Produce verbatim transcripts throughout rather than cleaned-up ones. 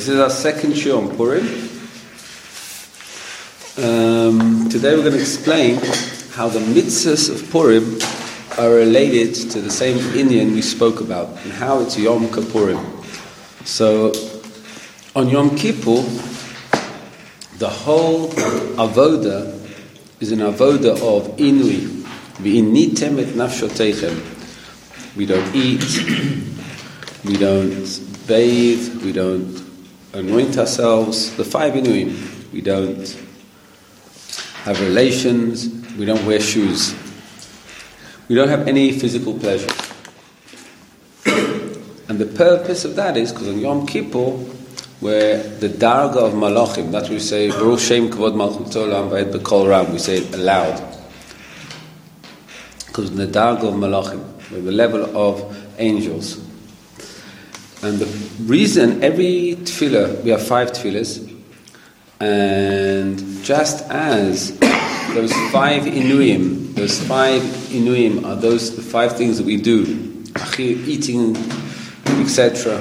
This is our second shiur on Purim. Um, today we're going to explain how the mitzvahs of Purim are related to the same inyan we spoke about, and how it's Yom Kippurim. So, on Yom Kippur, the whole avoda is an avoda of inui. V'initem et nafshotechem. We don't eat, we don't bathe, we don't anoint ourselves. The five inuim. We don't have relations, we don't wear shoes. We don't have any physical pleasure. And the purpose of that is because on Yom Kippur, where the darga of malachim, that's what we say, Baruch Shem Kavod Malchut Olam Va'ed B'Kol Ram, we say it aloud. Because the darga of malachim, the level of angels. And the reason every tefillah, we have five tefillahs, and just as those five inuim, those five inuim are those the five things that we do, eating, et cetera,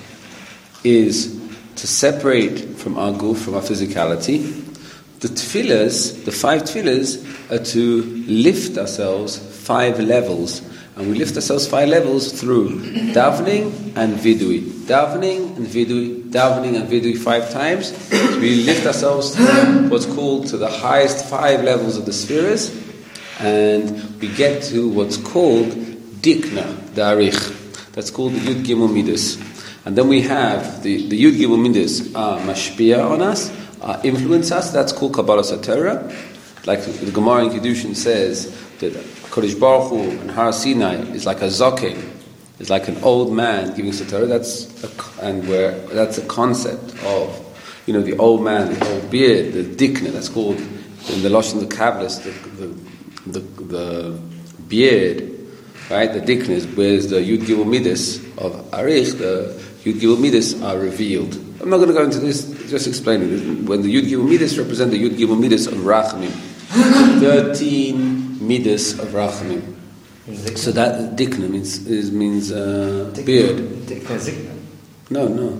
is to separate from our guf, from our physicality. The tefillahs, the five tefillahs, are to lift ourselves five levels. And we lift ourselves five levels through davening and vidui. Davening and vidui, davening and vidui five times. So we lift ourselves to what's called to the highest five levels of the spheres. And we get to what's called dikna, darich. That's called the Yud Gimel Midas. And then we have the, the Yud Gimel Midas are mashpia on us, are influence us. That's called Kabbalah Satorah. Like the Gemara in Kiddushin says that Kodesh Baruch Hu and Har Sinai is like a zokin, is like an old man giving Satorah. That's a, and where that's a concept of, you know, the old man, the old beard, the dikna. That's called in the Lashon of the Kabbalists, the the, the the beard, right? The dikna is where's the Yud Gimel Midas of Arich. The Yud Gimel Midas are revealed. I'm not going to go into this. Just explaining it. When the Yud Gimel Midas represent the Yud Gimel Midas of Rachamim, thirteen midas of Rachamim. So that dikna means is, means uh, beard. No, no.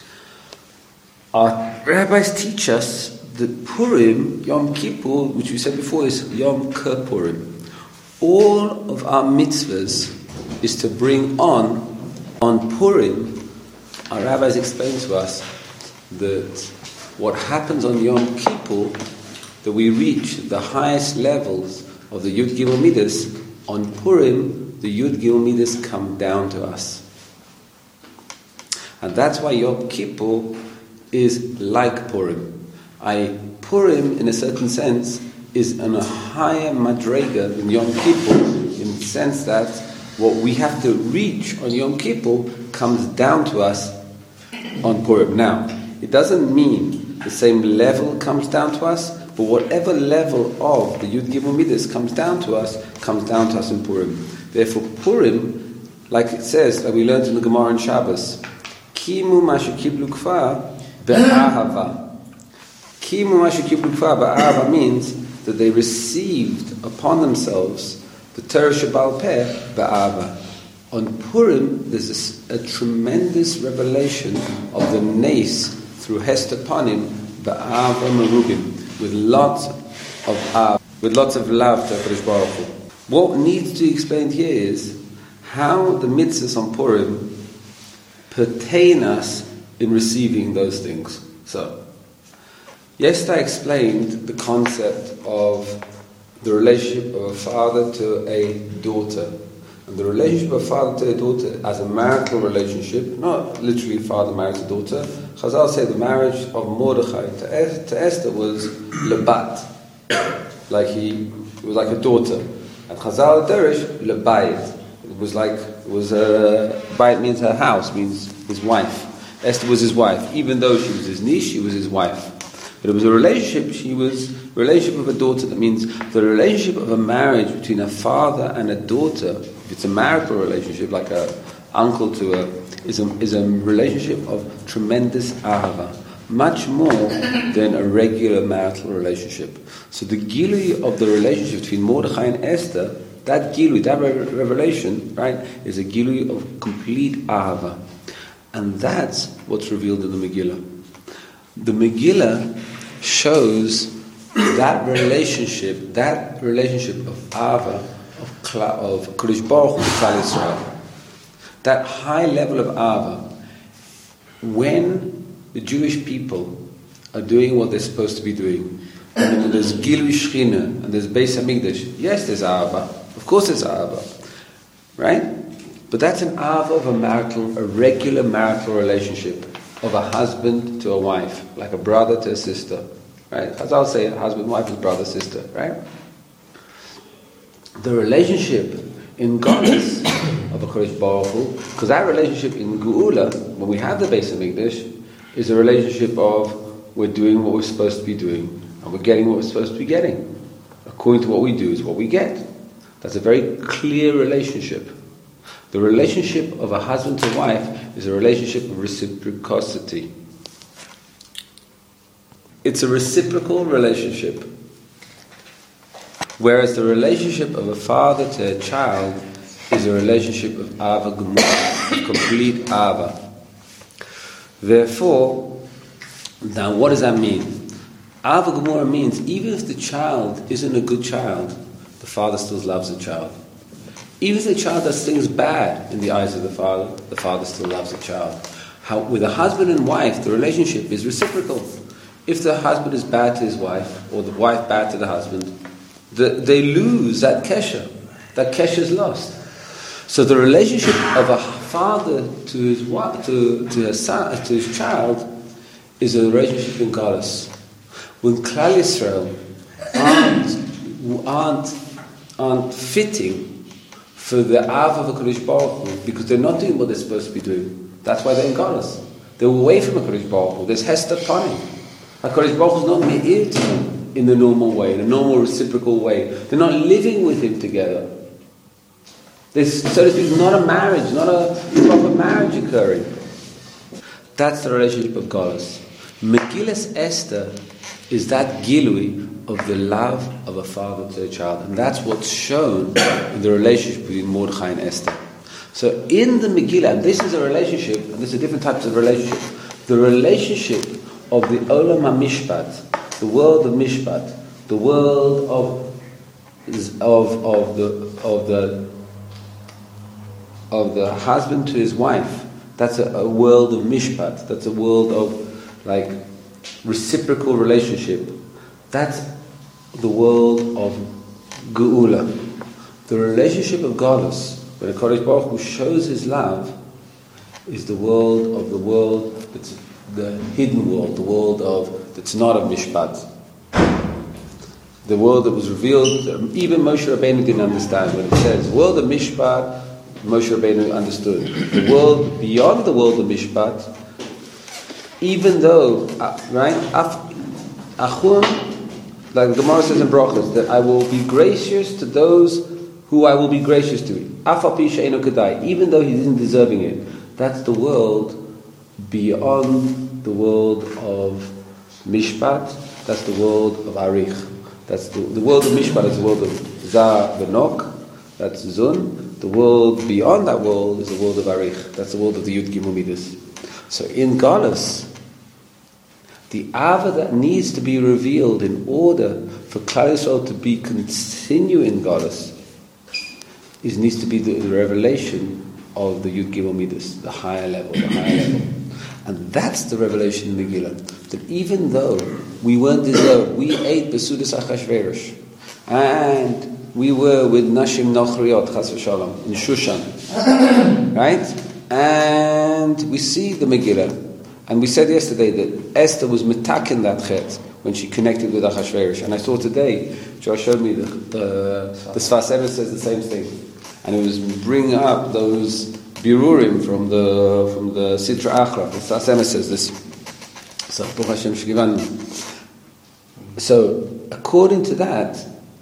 Our rabbis teach us that Purim, Yom Kippur, which we said before, is Yom Kippurim. All of our mitzvahs is to bring on, on Purim. Our rabbis explain to us that what happens on Yom Kippur, that we reach the highest levels of the Yud Gimel Midas, on Purim, the Yud Gimel Midas come down to us. And that's why Yom Kippur is like Purim. I Purim, in a certain sense, is on a higher madrega than Yom Kippur, in the sense that what we have to reach on Yom Kippur comes down to us on Purim. Now, it doesn't mean the same level comes down to us, but whatever level of the Yud Gimel Midas comes down to us, comes down to us in Purim. Therefore, Purim, like it says, like we learned in the Gemara in Shabbos, Kimu mashikiblu kfar be'ahava. Kimu mashikiblu kfar be'ahava means that they received upon themselves the Torah Sheba'al Peh be'ahava. On Purim, there's a, a tremendous revelation of the Nes through Hester Panim be'ahava merubim, with lots of uh, with lots of love to Kodesh Baruch Hu. What needs to be explained here is how the mitzvahs on Purim pertain us in receiving those things. So, yesterday I explained the concept of the relationship of a father to a daughter. And the relationship of a father to a daughter as a marital relationship, not literally father married to daughter. Chazal say the marriage of Mordechai to, es- to Esther was lebat, like he it was like a daughter. And Chazal Derish lebayit, it was like it was a bayit means her house, means his wife. Esther was his wife, even though she was his niece, she was his wife. But it was a relationship. She was a relationship of a daughter. That means the relationship of a marriage between a father and a daughter. If it's a marital relationship, like a uncle to a, is a is a relationship of tremendous ahava, much more than a regular marital relationship. So the gilui of the relationship between Mordechai and Esther, that gilui, that re- revelation, right, is a gilui of complete ahava. And that's what's revealed in the Megillah. the Megillah shows that relationship, that relationship of Ava, of, Kla, of Kodesh Baruch Hu to Klal Yisrael. That high level of Ava, when the Jewish people are doing what they're supposed to be doing, and when there's Gilui Shechina and there's Beis Hamikdash, yes, there's Ava. Of course there's Ava. Right? But that's an Ava of a marital, a regular marital relationship of a husband to a wife, like a brother to a sister. Right? As I'll say, a husband, wife is brother, sister. Right? The relationship in God's of a Kodesh Baruch Hu, because that relationship in Geula, when we have the Beis Hamikdash, is a relationship of we're doing what we're supposed to be doing, and we're getting what we're supposed to be getting. According to what we do is what we get. That's a very clear relationship. The relationship of a husband to wife is a relationship of reciprocity. It's a reciprocal relationship. Whereas the relationship of a father to a child is a relationship of Ava Gemura, of complete Ava. Therefore, now what does that mean? Ava Gemura means even if the child isn't a good child, the father still loves the child. Even if the child does things bad in the eyes of the father, the father still loves the child. How, with a husband and wife, the relationship is reciprocal. If the husband is bad to his wife, or the wife bad to the husband, the, they lose that kesher. That kesher is lost. So the relationship of a father to his wife, to, to, his son, to his child, is a relationship in Galus. When Klal Yisrael aren't, aren't, aren't fitting for the Av of a Kodesh Baruch Hu, because they're not doing what they're supposed to be doing. That's why they're in Galus. They're away from a Kodesh Baruch Hu. There's Hester Panim. A Kodesh Baruch Hu is not me'ir to them in the normal way, in a normal reciprocal way. They're not living with him together. There's, so to speak, not a marriage, not a proper marriage occurring. That's the relationship of Galus. Megillas Esther is that gilui of the love of a father to a child. And that's what's shown in the relationship between Mordechai and Esther. So in the Megillah, and this is a relationship, and there's a different types of relationship, the relationship of the Olam HaMishpat, the world of Mishpat, the world of, of, of the of the of the husband to his wife, that's a, a world of Mishpat, that's a world of like reciprocal relationship. That's the world of Geula. The relationship of Galus, when the Kodesh Baruch Hu shows his love, is the world of the world that's the hidden world, the world of that's not of Mishpat. The world that was revealed, even Moshe Rabbeinu didn't understand when it says world of Mishpat. Moshe Rabbeinu understood the world beyond the world of Mishpat. Even though, uh, right, Achum, like the Gemara says in Brachos, that I will be gracious to those who I will be gracious to. Afapi she'eino kedai, even though he isn't deserving it. That's the world beyond the world of Mishpat. That's the world of Arich. That's the, the world of Mishpat is the world of Za Benok. That's Zun. The world beyond that world is the world of Arich. That's the world of the Yud Gimel Midas. So in Galus, the Ava that needs to be revealed in order for Klal Yisrael to be continue in Galus is needs to be the, the revelation of the Yud Gimel Midas, the higher level, the higher level. And that's the revelation in Megillah. That even though we weren't deserved, we ate Besudas Achashverosh, and we were with Nashim Nochriot, Chas v'Shalom, in Shushan. Right? And we see the Megillah. And we said yesterday that Esther was metaken that chet when she connected with Achashverosh. And I saw today, Josh showed me the, the, the Sfas Emes says the same thing. And it was bringing up those birurim from the from the Sitra Achra. The Sfas Emes says this. So, Baruch Hashem Shkivan. So, according to that,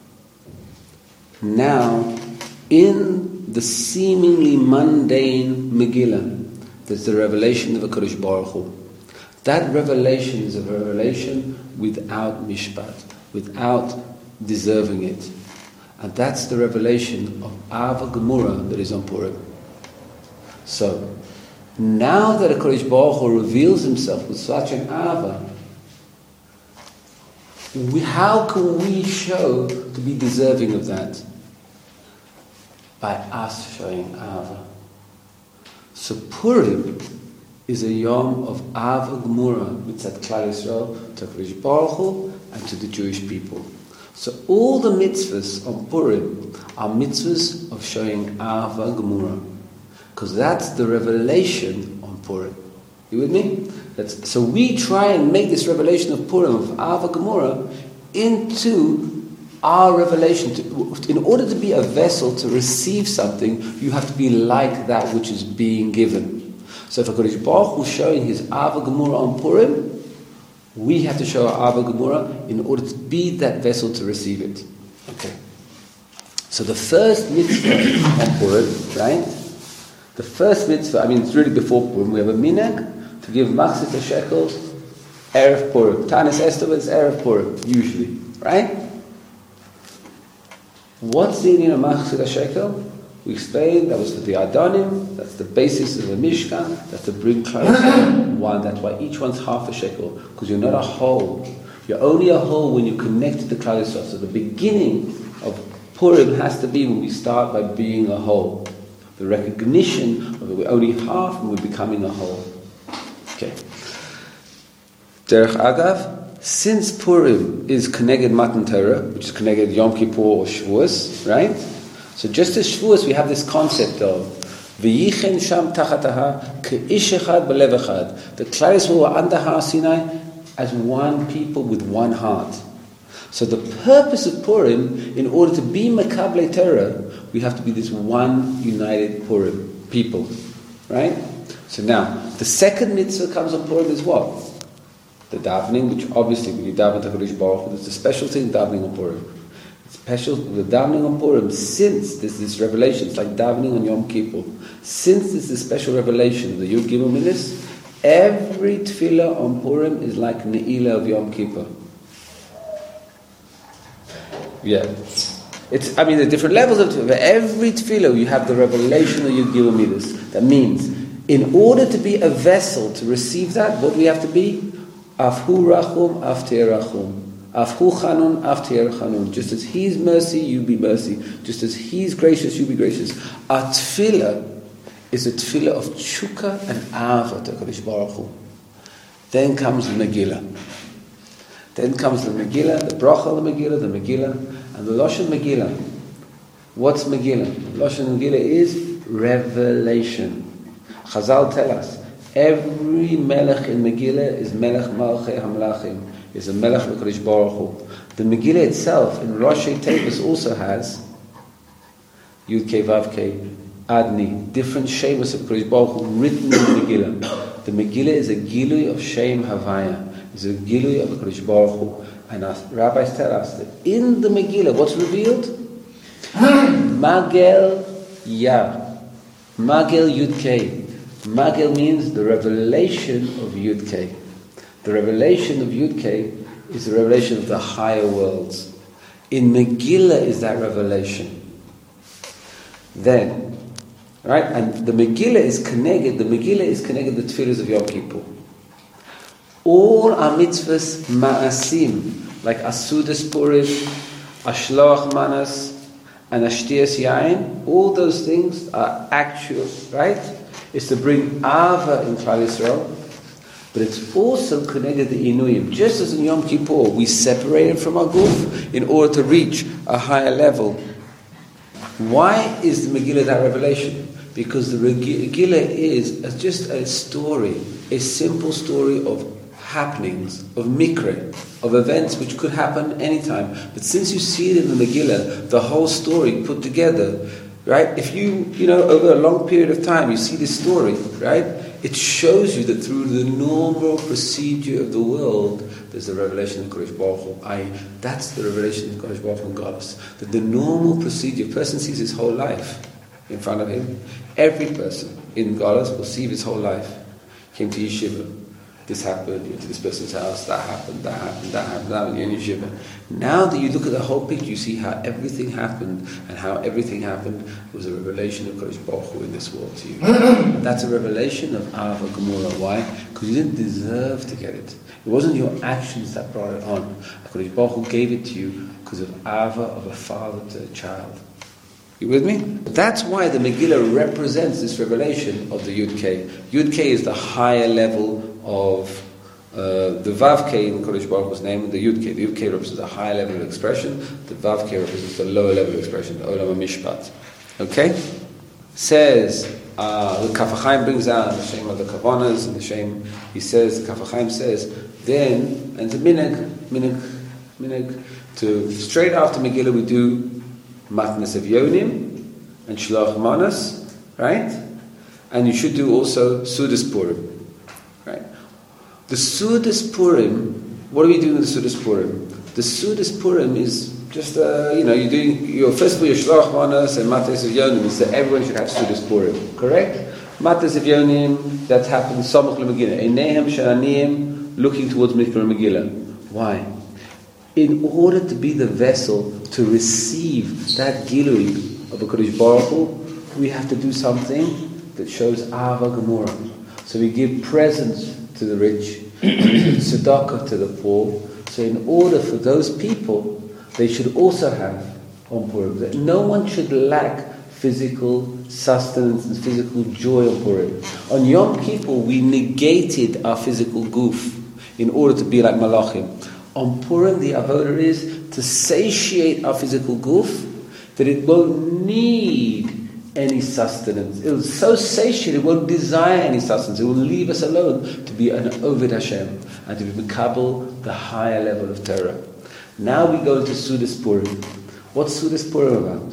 now, in the seemingly mundane Megillah, there's the revelation of a Kodesh Baruch Hu. That revelation is a revelation without mishpat, without deserving it. And that's the revelation of Ava Gemura that is on Purim. So, now that a Kodesh Baruch Hu reveals himself with such an Ava, we, how can we show to be deserving of that? By us showing Ahava. So Purim is a Yom of Ahava Gemura mitzat Klal Yisrael to HaKadosh Baruch Hu and to the Jewish people. So all the mitzvahs on Purim are mitzvahs of showing Ahava Gemura, because that's the revelation on Purim. You with me? That's, so we try and make this revelation of Purim, of Ahava Gemura, into our revelation. To, in order to be a vessel to receive something, you have to be like that which is being given. So if HaKadosh Baruch Hu is showing his Ahava Gemura on Purim, we have to show our Ahava Gemura in order to be that vessel to receive it. Okay. So the first mitzvah on Purim, right? The first mitzvah, I mean, it's really before Purim. We have a minhag to give machzit shekels erev Purim. Tanis Esther is erev Purim, usually, right? What's the meaning of machzit shekel? We explained that was for the Adonim, that's the basis of the Mishkan, that's to bring closer one. That's why each one's half a shekel, because you're not a whole. You're only a whole when you connect to the Klal Yisrael. So the beginning of Purim has to be when we start by being a whole. The recognition of that we're only half and we're becoming a whole. Okay. Derech Agav, since Purim is Keneged Matan Torah, which is Keneged Yom Kippur or Shavuos, right? So just as Shavuos, we have this concept of V'yichen sham tachataha ke'ish echad b'lev echad. The Klal Yisrael were under Har Sinai as one people with one heart. So the purpose of Purim, in order to be Mekabel Torah, we have to be this one united Purim people, right? So now, the second mitzvah comes on Purim is what? The davening, which obviously when you daven to HaKadosh Baruch Hu, there's a special thing davening on Purim. Special, the davening on Purim, since there's this revelation, it's like davening on Yom Kippur. Since there's this special revelation of the Yud Gimel Minis, every tefillah on Purim is like Ne'ilah of Yom Kippur. Yeah. It's, I mean, there are different levels of tefillah. Every tefillah, you have the revelation of Yud Gimel Minis. That means, in order to be a vessel to receive that, what do we have to be? Afhu rachum, after rachum. Afhu chanun, after chanun. Just as He's mercy, you be mercy. Just as He's gracious, you be gracious. Our tefillah is a tefillah of tshuka and ahava to HaKadosh Baruch Hu. Then comes the Megillah. Then comes the Megillah, the bracha of the Megillah, the Megillah, and the Lashon Megillah. What's Megillah? Lashon Megillah is revelation. Chazal tell us, every melech in Megillah is melech malchei hamlachim, is a melech l'Kadosh Baruch Hu. The Megillah itself in Rosh Tevis also has Yud Kei Vav Kei Adni, different shemus of Kadosh Baruch Hu written in the Megillah. The Megillah is a gilui of Shem Havaya, is a gilui of Kadosh Baruch Hu. And our rabbis tell us that in the Megillah, what's revealed? Magel Yah, Magel Yud Kei. Magel means the revelation of Yud Kei. The revelation of Yud Kei is the revelation of the higher worlds. In Megillah is that revelation. Then, right, and the Megillah is connected, the Megillah is connected to the tefillahs of Yom Kippur. All our mitzvahs ma'asim, like Asudas Purim, Ashloach Manas, and Ashtiyas Yain, all those things are actual, right? It's to bring Ava in Klal Yisrael, but it's also connected to Inuyim. Just as in Yom Kippur, we separated from our guf in order to reach a higher level. Why is the Megillah that revelation? Because the Megillah is just a story, a simple story of happenings, of mikra, of events which could happen anytime. But since you see it in the Megillah, the whole story put together, right? If you, you know, over a long period of time, you see this story, right? It shows you that through the normal procedure of the world, there's the revelation of Kadosh Baruch Hu. I, that's the revelation of Kadosh Baruch Hu in Galus. That the normal procedure, a person sees his whole life in front of him. Every person in Galus will see his whole life. Came to yeshiva, This happened, you went to this person's house, that happened, that happened, that happened, that happened, you're in yeshiva. Now that you look at the whole picture, you see how everything happened, and how everything happened was a revelation of Kodesh Baruch Hu in this world to you. That's a revelation of Ahava Gemura. Why? Because you didn't deserve to get it. It wasn't your actions that brought it on. Kodesh Baruch Hu gave it to you because of Ahava of a father to a child. You with me? That's why the Megillah represents this revelation of the Yud K. Yud K is the higher level of uh, the Vav K in Kodesh Baruch Hu's name, and the Yud K. The Yud K represents a higher level of expression. The Vav K represents the lower level of expression, the Olam HaMishpat. Okay? Says, uh, the Kaf HaChaim brings out the shame of the Kavanas, and the shame, he says, the Kaf HaChaim says, then, and the Minig, Minig, Minig, to, straight after Megillah we do Matnas of Yonim and Shlach Manas, right? And you should do also Sudas Purim, right? The Sudas Purim, what are we doing with the Sudas Purim? The Sudas Purim is just, uh, you know, you're doing, your first of all, your Shlach Manas and Matnas of Yonim, is that everyone should have Sudas Purim, correct? Matnas of Yonim, that happens, Samach LeMegillah, Einehem Sha'aniyim, looking towards Mikra Megillah. Why? In order to be the vessel to receive that Gilui of a Kodesh Baruch Hu, we have to do something that shows Ahava Gemura. So we give presents to the rich, we give tzedakah to the poor. So in order for those people, they should also have on Purim. That no one should lack physical sustenance and physical joy on Purim. On Yom Kippur, we negated our physical goof in order to be like Malachim. On Purim, the avodah is to satiate our physical goof, that it won't need any sustenance. It will so satiate, it won't desire any sustenance. It will leave us alone to be an Oved Hashem and to be Mekabel, the higher level of Torah. Now we go to Sudas Purim. What's Sudas Purim about?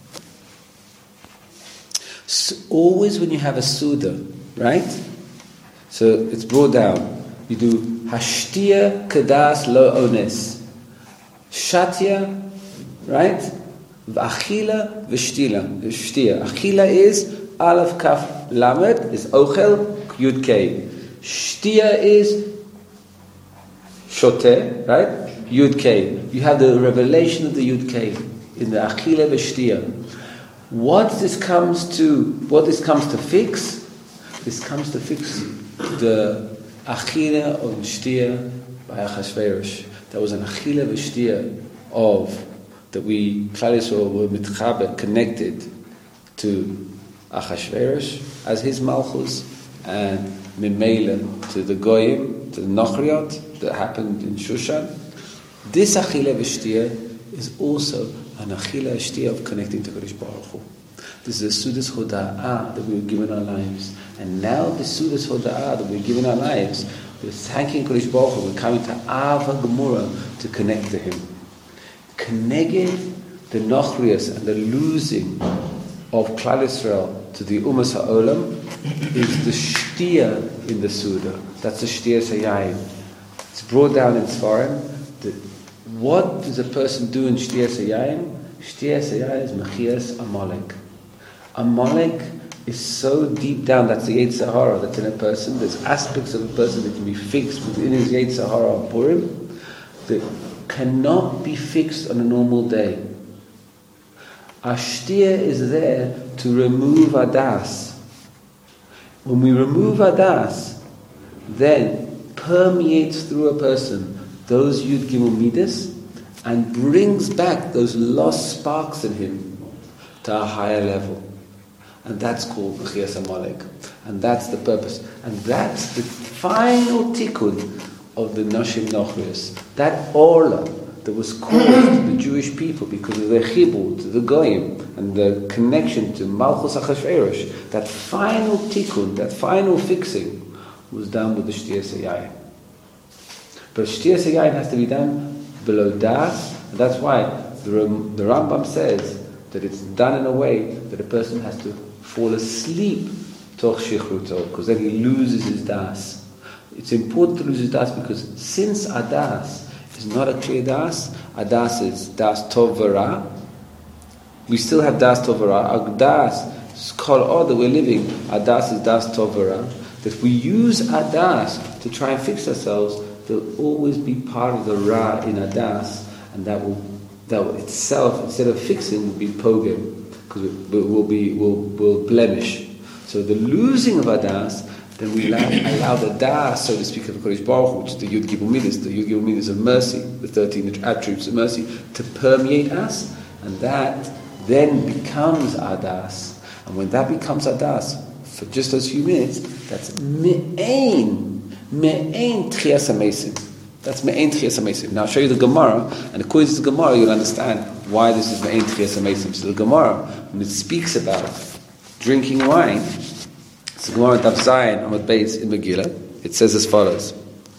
So always when you have a Suda, right? So it's brought down. You do Hashtia Kadas Lo Ones. Shatya, right? V'achila v'shtila. Shtia. Achila is Aleph Kaf Lamed, is Ochel Yud K. Shtia is Shoteh, right? Yud K. You have the revelation of the Yud K in the Achila v'shtia. What this comes to, what this comes to fix? This comes to fix the Achila of Shtia by Achashverosh. There was an Achila v'shtia of that we Klal Yisrael were mitchaber, connected to Achashverosh as his malchus, and Mimela to the Goyim, to the Nochriot that happened in Shushan. This Achila v'shtia is also an Achila v'shtia of connecting to Kodesh Baruch Hu. This is a Sudas Hoda'ah that we were given our lives. And now the Sudas Hoda'ah that we're giving our lives, we're thanking Kodesh Baruch Hu, we're coming to Ahava Gemura to connect to Him. Connecting the Nochrias and the losing of Klal Yisrael to the Umas HaOlam is the Shtia in the Suda. That's the Shtia Sayayin. It's brought down in Sfarim that what does a person do in Shtia Sayayin? Shtia Sayayin is Mechias Amalek. Amalek is so deep down, that's the Yetzer Hara that's in a person. There's aspects of a person that can be fixed within his Yetzer Hara on Purim that cannot be fixed on a normal day. Ashtia is there to remove Adas. When we remove Adas, then permeates through a person those Yud Gimel Midas and brings back those lost sparks in him to a higher level. And that's called Mechias Amalek. And that's the purpose. And that's the final tikkun of the Nashim Nochrias. That Orla that was caused to the Jewish people because of their chibur to the Goyim and the connection to Malchus Achashverosh, that final tikkun, that final fixing was done with the Shtia Sayayin. But Shtia Sayayin has to be done below Das, and that's why the, the Rambam says that it's done in a way that a person has to fall asleep toch shichruto, because then he loses his das. It's important to lose his das because since adas is not a clear das, adas is das tov v'ra. We still have das tov v'ra. Our das, kol or that we're living, adas is das tov v'ra. That we use adas to to try and fix ourselves, there'll always be part of the Ra in our das, and that will, that will itself, instead of fixing, will be pogem, because it will be, will, will blemish. So the losing of our das, then we allow, allow the das, so to speak, of Kodesh Baruch Hu, which is the Yud Gimel Midas, the Yud Gimel Midas of mercy, the thirteen attributes of mercy, to permeate us, and that then becomes our das. And when that becomes our das, for just those few minutes, that's me'ain, me'ain tchias hamesim. That's me'ain tchias hamesim. Now I'll show you the Gemara, and according to the Gemara, you'll understand why this is me'ain tchias hamesim. So the Gemara, when it speaks about drinking wine, it's the Gemara Daf Zayin Amud Beis in Megillah. It says as follows.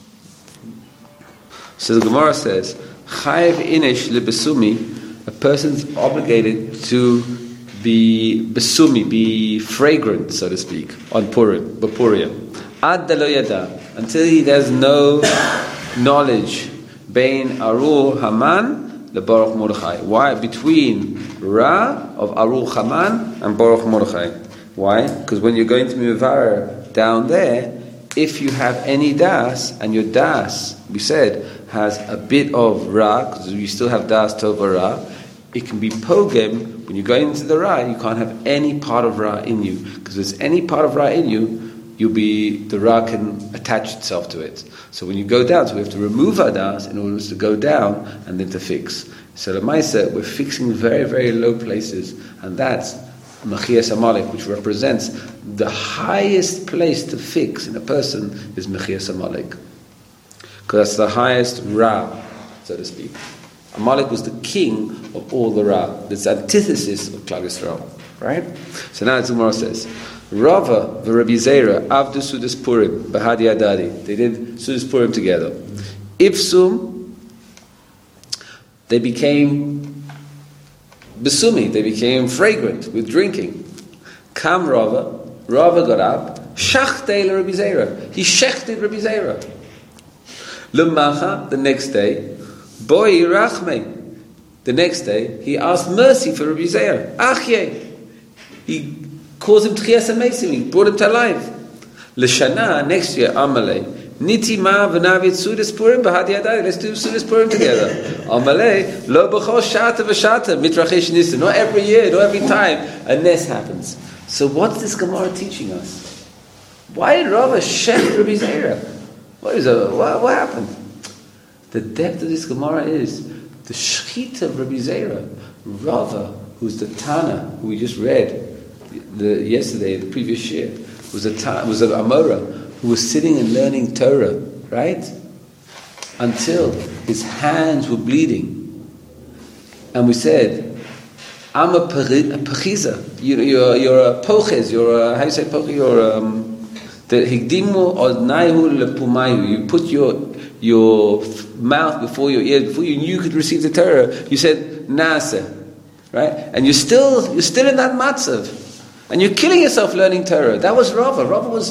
So the Gemara says, Chayev inish lebesumi, a person's obligated to be besumi, be fragrant, so to speak, on Purim, B'Purim. Ad delo yada, until he has no knowledge, bein Arul Haman le Baruch Mordechai. Why? Between Ra of Arul Haman and Baruch Mordechai. Why? Because when you're going to Mivara down there, if you have any das, and your das, we said, has a bit of Ra, because you still have das tova Ra, it can be pogem. When you go into the Ra, you can't have any part of Ra in you, because if there's any part of Ra in you, you'll be, the Ra can attach itself to it. So when you go down, so we have to remove our das in order to go down and then to fix. So the Maisa, we're fixing very, very low places, and that's Mechias Amalek, which represents the highest place to fix in a person is Mechias Amalek, because that's the highest Ra, so to speak. Amalek was the king of all the Ra. That's the antithesis of Klal Yisrael, right? So now the Gemara says, Rava the Rabbi Zera avdu Sudas Purim bahadi adadi. They did Sudas Purim together. Ifsum, they became besumi, they became fragrant with drinking. Kam Rava, Rava got up, shachtei Rabbi Zera. He shechted Rabbi Zera. L'macha, the next day, Boi Rachme. The next day, he asked mercy for Rabbi Zera. Achye. He caused him Tchias HaMesim. He brought him to life. L'shana, next year, Amalei. Niti ma v'navit Sudas Purim b'hadi adai. Let's do Sudas Purim together. Amalei. Lo b'chol shata v'shata. Mitrachesh nisa. Not every year, not every time. A nes happens. So what's this Gemara teaching us? Why did Rava shech Rabbi Zera? What is a, what, what happened? The depth of this Gemara is the shechita of Rabbi Zera. Rava, who's the Tana, who we just read the, yesterday, the previous year, was a was an Amora who was sitting and learning Torah, right? Until his hands were bleeding, and we said, "I'm a pechiza. You, you're you're a poches. You're a, how you say poches? You're um, the higdimu odnaihu lepumayu. You put your your mouth before your ears before you knew you could receive the Torah. You said nasa, right? And you're still you're still in that matzav, and you're killing yourself learning Torah. That was Rava. Rava was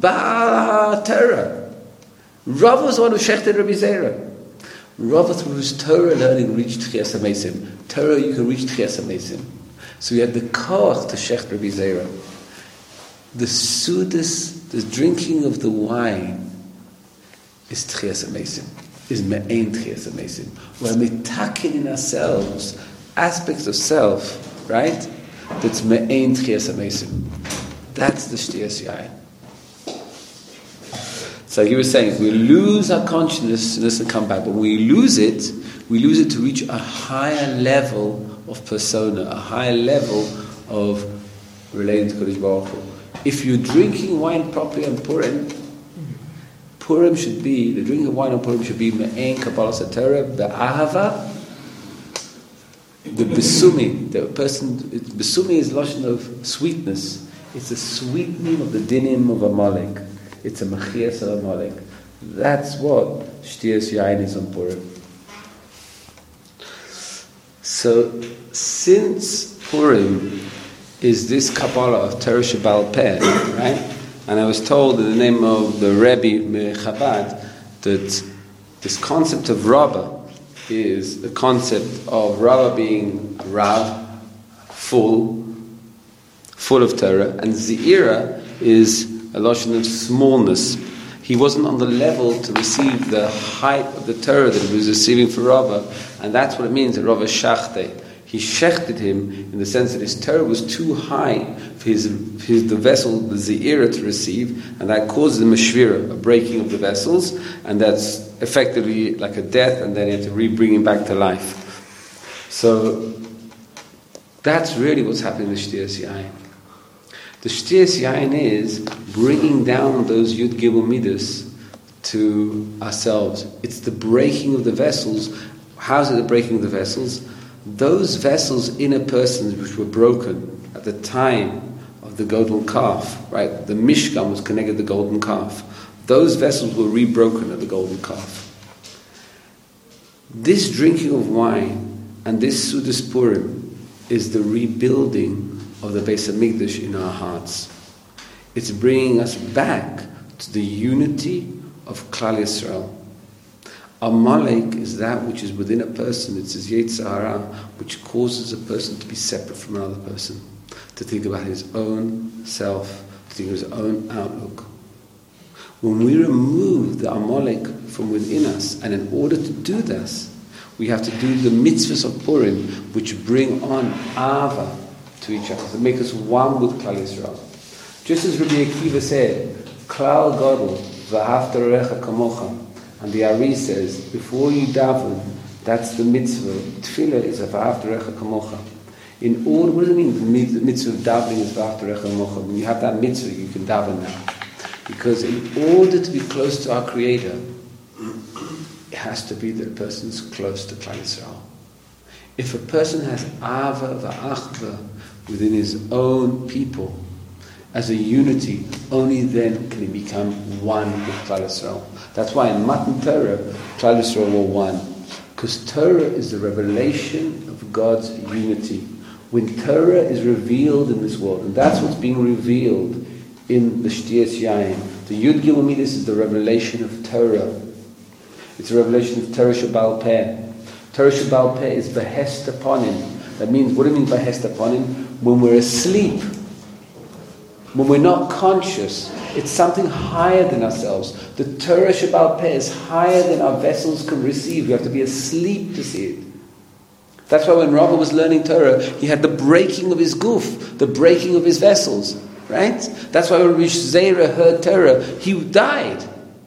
ba Torah. Rava was the one who shechted Rabbi Zera. Rava through his Torah learning reached Tchias HaMesim. Torah, you can reach Tchias HaMesim. So you had the koach to shecht Rabbi Zera. The sudas, the drinking of the wine, is Tchias HaMesim, is me'ein Tchias HaMesim. We're mitakin in ourselves aspects of self, right? That's me'ein Tchias HaMesim. That's the Shtiyas Yain. So he was saying, we lose our consciousness and come back, but when we lose it, we lose it to reach a higher level of persona, a higher level of relating to Kodesh Baruch Hu. If you're drinking wine properly on Purim, Purim should be, the drinking of wine on Purim should be me'ein Kabbalah Satorah, the ahava, the besumi. The person, besumi is lashon of sweetness. It's a sweetening of the dinim of Amalek. It's a mechias of Amalek. That's what Shtiyas Yain is on Purim. So, since Purim is this Kabbalah of Torah Sheba'al Peh, right? And I was told in the name of the Rebbe Chabad that this concept of Rabbah is the concept of Rabbah being Rav, full, full of Torah, and Ze'ira is a lotion of smallness. He He wasn't on the level to receive the height of the Torah that he was receiving for Rava, and that's what it means that Rava shachte. He shechted him in the sense that his Torah was too high for his, for his the vessel, the zeira, to receive, and that causes a meshvira, a breaking of the vessels, and that's effectively like a death, and then he had to re-bring him back to life. So that's really what's happening with Shtiyas Yain. The Shtiyas Yain is bringing down those Yud Gimel Midas to ourselves. It's the breaking of the vessels. How's it the breaking of the vessels? Those vessels in a person which were broken at the time of the golden calf, right? The Mishkan was connected to the golden calf. Those vessels were re-broken at the golden calf. This drinking of wine and this Sudas Purim is the rebuilding of the Beis HaMikdash in our hearts. It's bringing us back to the unity of Klal Yisrael. Amalek is that which is within a person. It's his Yetzer Hara, which causes a person to be separate from another person, to think about his own self, to think of his own outlook. When we remove the Amalek from within us, and in order to do this, we have to do the mitzvahs of Purim, which bring on Ava to each other, to make us one with Klal Yisrael. Just as Rabbi Akiva said, Klal Gadol, v'ahavta l'recha kamocha. And the Ari says, before you daven, that's the mitzvah. Tefillah is a v'ahavta l'recha kamocha. In order, what does it mean? The mitzvah of davening is v'ahavta l'recha kamocha. When you have that mitzvah, you can daven now. Because in order to be close to our Creator, it has to be that a person's close to Klal Yisrael. If a person has ava v'achva within his own people, as a unity, only then can he become one with Klal Yisrael. That's why in Matan Torah, Klal Yisrael were one. Because Torah is the revelation of God's unity. When Torah is revealed in this world, and that's what's being revealed in the Shtiyas Yain. The Yud Gimel Midas is the revelation of Torah. It's a revelation of Torah Sheba'al Peh. Torah Sheba'al Peh is Behest upon him. That means, what do you mean Behest upon him? When we're asleep, when we're not conscious, it's something higher than ourselves. The Torah Sheba'al Peh is higher than our vessels can receive. You have to be asleep to see it. That's why when Rava was learning Torah, he had the breaking of his guf, the breaking of his vessels. Right? That's why when Rish Zera heard Torah, he died.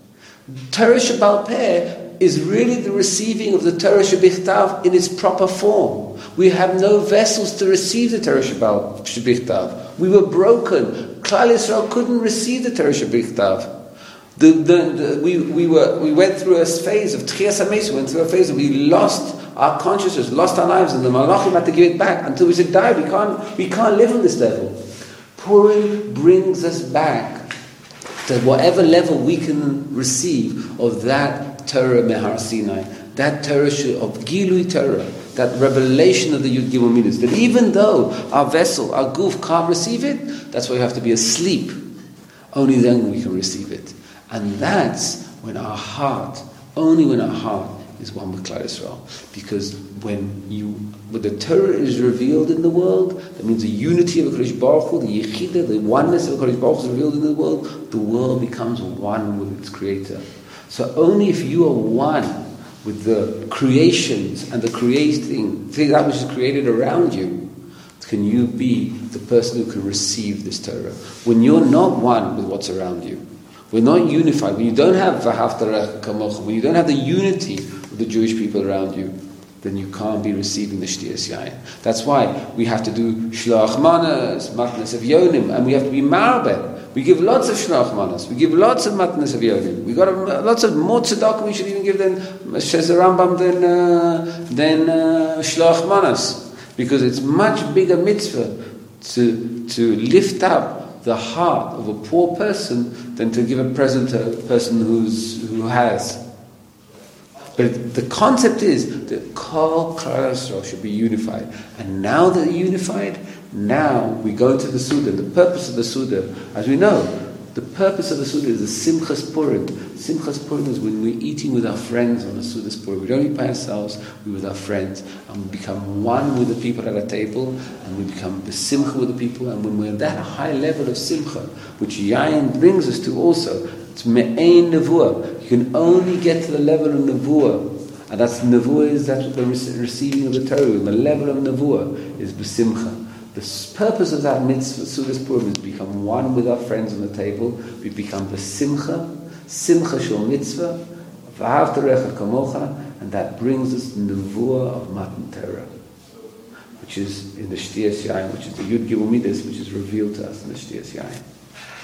Torah Sheba'al Peh is really the receiving of the Torah Shebichtav in its proper form. We have no vessels to receive the Torah Shebichtav. We were broken. Klal Yisrael couldn't receive the Torah Shebichtav. The, the, the, we, we, were, we went through a phase of Tchias HaMeis, we went through a phase of we lost our consciousness, lost our lives, and the Malachim had to give it back until we said, die, we can't, we can't live on this level. Purim brings us back to whatever level we can receive of that Torah Mehar Sinai, that Torah of Gilui Torah, that revelation of the Yud Gimel Midas, that even though our vessel, our guf can't receive it, that's why we have to be asleep. Only then we can receive it. And that's when our heart, only when our heart is one with Klal Yisrael. Because when you, when the Torah is revealed in the world, that means the unity of HaKadosh Baruch Hu, the Yechidah, the oneness of HaKadosh Baruch Hu is revealed in the world, the world becomes one with its Creator. So only if you are one with the creations and the creating, that which is created around you, can you be the person who can receive this Torah. When you're not one with what's around you, we're not unified, when you don't have V'ahavta l'recha kamocha, when you don't have the unity of the Jewish people around you, then you can't be receiving the Shtiyas Yain. That's why we have to do Shloach Manas, Matnas Avyonim, and we have to be Marbeh. We give lots of Shloach Manas, we give lots of Matnas Avyonim. We got a, lots of more tzedakah we should even give than Shezer Rambam than, uh, than uh, Shloach Manas. Because it's much bigger mitzvah to, to lift up the heart of a poor person than to give a present to a person who's, who has. But the concept is that Kol Klal Yisrael should be unified. And now that they're unified, now we go into the Suda. The purpose of the Suda, as we know, the purpose of the Suda is the Simchas Purim. Simchas Purim is when we're eating with our friends on the Suda's Purim. We don't eat by ourselves, we're with our friends. And we become one with the people at our table, and we become the Simcha with the people. And when we're at that high level of Simcha, which Yain brings us to also, It's me'ein nevuah. You can only get to the level of nevuah. And that's nevuah is that the receiving of the Torah. The level of nevuah is b'simcha. The purpose of that mitzvah, Sudas Purim, is to become one with our friends on the table. We become b'simcha, simcha shel mitzvah, v'ahavta recha kamocha, and that brings us the nevuah of Matan Torah, which is in the Shtiyas Yain, which is the Yud Gimel Midas, which is revealed to us in the Shtiyas Yain.